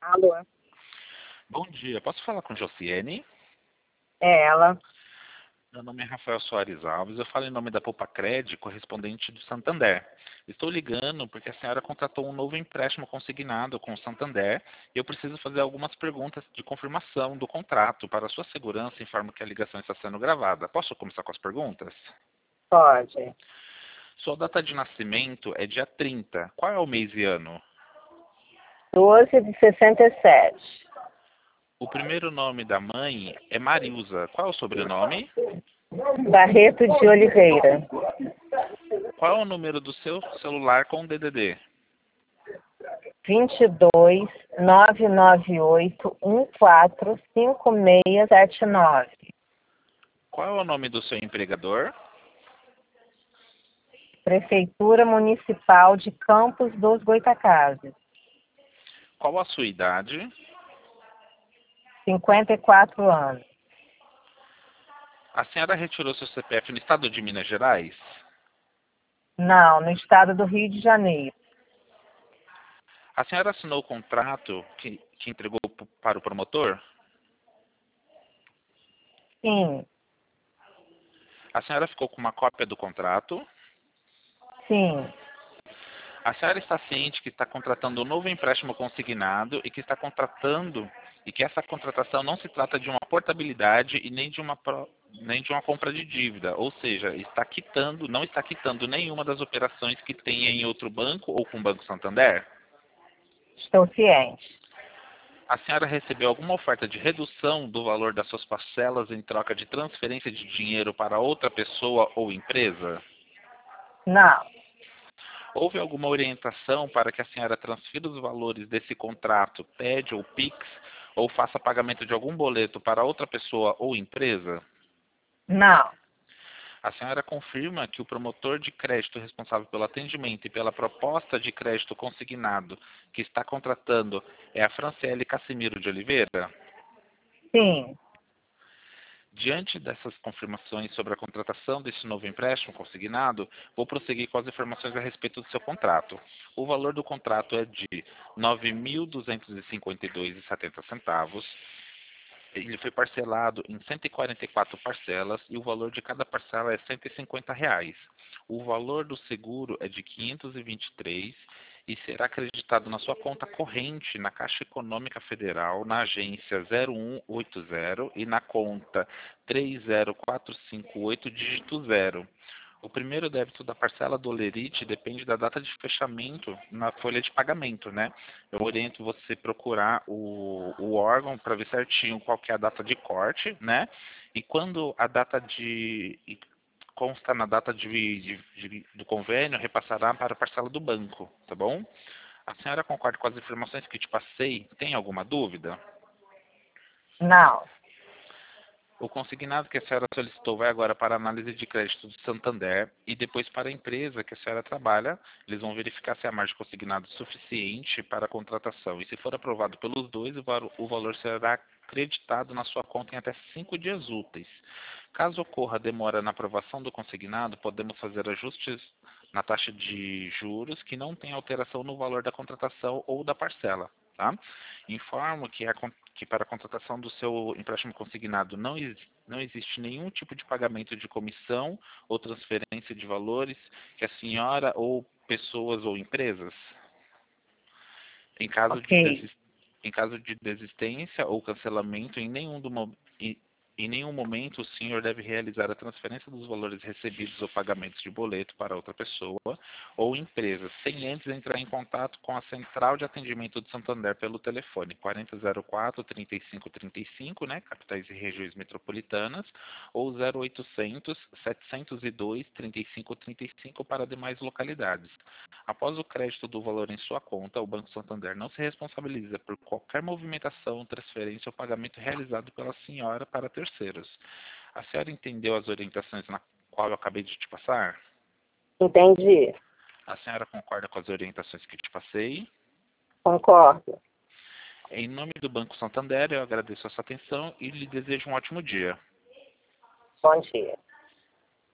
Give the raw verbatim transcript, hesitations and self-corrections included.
Alô, Bom dia, posso falar com Josiane? é ela. Meu nome é Rafael Soares Alves, eu falo em nome da Poupa-Cred, correspondente do Santander. Estou ligando porque a senhora contratou um novo empréstimo consignado com o Santander e eu preciso fazer algumas perguntas de confirmação do contrato. Para a sua segurança, informo que a ligação está sendo gravada. Posso começar com as perguntas? Pode. Sua data de nascimento é dia trinta. Qual é o mês e ano? doze de sessenta e sete. O primeiro nome da mãe é Marilza. Qual é o sobrenome? Barreto de Oliveira. Qual é o número do seu celular com D D D? vinte e dois, nove nove oito, um quatro cinco seis sete nove. Qual é o nome do seu empregador? Prefeitura Municipal de Campos dos Goytacazes. Qual a sua idade? cinquenta e quatro anos. A senhora retirou seu C P F no estado de Minas Gerais? Não, no estado do Rio de Janeiro. A senhora assinou o contrato que, que entregou p- para o promotor? Sim, A senhora ficou com uma cópia do contrato? sim. A senhora está ciente que está contratando um novo empréstimo consignado e que está contratando e que essa contratação não se trata de uma portabilidade e nem de uma pro- nem de uma compra de dívida, ou seja, está quitando, não está quitando nenhuma das operações que tenha em outro banco ou com o Banco Santander? Estou ciente. A senhora recebeu alguma oferta de redução do valor das suas parcelas em troca de transferência de dinheiro para outra pessoa ou empresa? Não, Houve alguma orientação para que a senhora transfira os valores desse contrato, T E D ou Pix, ou faça pagamento de algum boleto para outra pessoa ou empresa? não. A senhora confirma que o promotor de crédito responsável pelo atendimento e pela proposta de crédito consignado que está contratando é a Franciele Cassimiro de Oliveira? Sim, Diante dessas confirmações sobre a contratação desse novo empréstimo consignado, vou prosseguir com as informações a respeito do seu contrato. O valor do contrato é de nove mil duzentos e cinquenta e dois reais e setenta centavos. Ele foi parcelado em cento e quarenta e quatro parcelas e o valor de cada parcela é cento e cinquenta reais. O valor do seguro é de quinhentos e vinte e três e será acreditado na sua conta corrente na Caixa Econômica Federal, na agência zero um oito zero e na conta três zero quatro cinco oito dígito zero. O primeiro débito da parcela do Olerite depende da data de fechamento na folha de pagamento, né? Eu oriento você procurar o, o órgão para ver certinho qual que é a data de corte, né? E quando a data de e consta na data de, de, de- do convênio, repassará para a parcela do banco, tá bom? A senhora concorda com as informações que te passei? Tem alguma dúvida? não. O consignado que a senhora solicitou vai agora para a análise de crédito do Santander e depois para a empresa que a senhora trabalha. Eles vão verificar se a margem consignada é suficiente para a contratação. E se for aprovado pelos dois, o valo- o valor será creditado na sua conta em até cinco dias úteis. Caso ocorra demora na aprovação do consignado, podemos fazer ajustes na taxa de juros que não tem alteração no valor da contratação ou da parcela. Tá? Informo que, a con- que para a contratação do seu empréstimo consignado não, ex- não existe nenhum tipo de pagamento de comissão ou transferência de valores que a senhora ou pessoas ou empresas, em caso de, Ok. desis- em caso de desistência ou cancelamento, em nenhum, do mo- em, em nenhum momento o senhor deve realizar a transferência dos valores recebidos ou pagamentos de boleto para outra pessoa ou empresa, sem antes entrar em contato com a central de atendimento do Santander pelo telefone quarenta zero quatro, trinta e cinco trinta e cinco, né, capitais e regiões metropolitanas, ou zero oitocentos, setecentos e dois, trinta e cinco trinta e cinco para demais localidades. Após o crédito do valor em sua conta, o Banco Santander não se responsabiliza por qualquer movimentação, transferência ou pagamento realizado pela senhora para terceiros. A senhora entendeu as orientações na qual eu acabei de te passar? Entendi. A senhora concorda com as orientações que te passei? Concordo. Em nome do Banco Santander, eu agradeço a sua atenção e lhe desejo um ótimo dia. Bom dia.